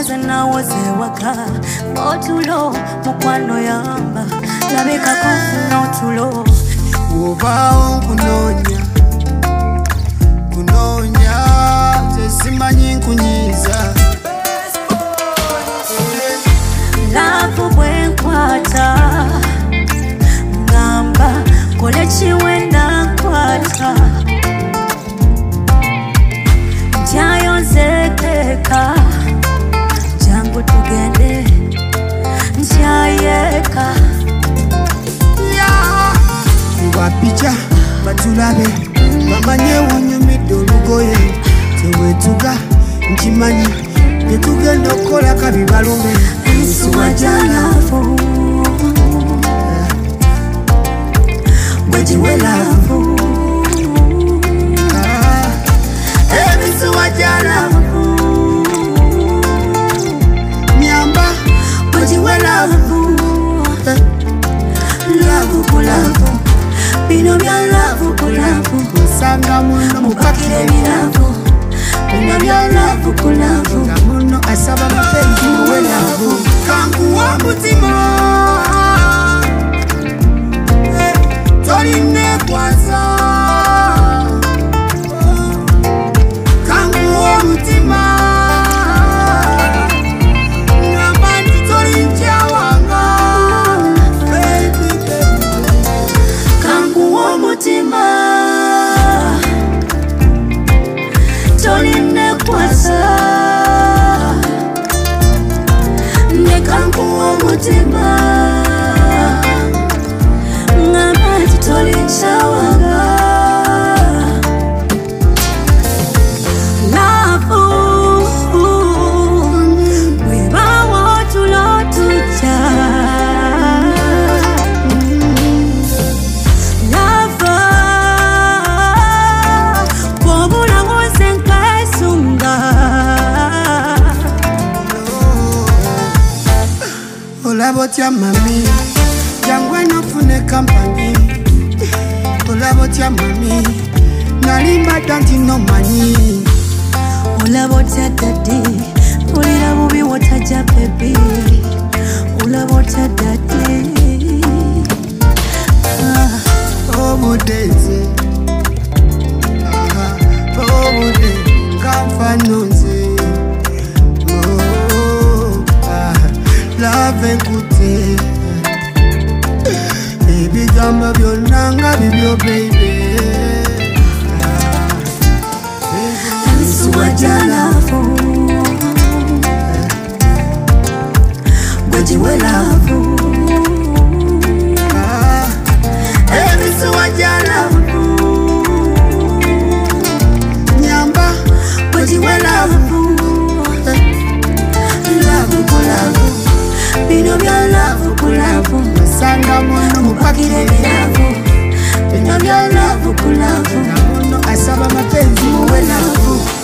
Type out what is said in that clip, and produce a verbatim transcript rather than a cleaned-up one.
sena woze waka otulo mukwano yamba labeka kufuna otulo Ubao kunonya kunonya tesimanyi nkunyiza lavu bwenkwata ngamba kole chiwenda nkwata njayo nzeteka jangu tugende njayeka Wapicha batulabe bamanye wanyumidde olugoye tewetuga nkimanyi netugenda okukola kabi balume ensuwa jalavu bwejiwe lavu ensuwa jalavu nyamba bwejiwe lavu lavu kulavu bino bya lavu kulavu sanga muno mupakire biravu bino bya lavu kulavu nga muno asaba mapenzi muwe lavu kankuwa mutima toline kwasa kankuwa mutima ngamanti tolinjawanga kankuwa mutima toline kwasa ne kankuwa mutima ngamanti tolinjawanga Olabotya mami jangwe nofune kampani Olabotya mami nalimba tanti no mani Olabotya daddy ulira bubi wotaja baby Olabotya daddy ah oh budeze ah oh budeze kamfanonze love nkute ebigamba byonna nga bibyo baby ensuwa jalavu bwejiwe lavu ensuwa jalavu nyamba bwejiwe lavu lavu kulavu bino bya lavu kulavu sanga muno mupakire biravu bino bya lavu kulavu muno asaba mapenzi muwe lavu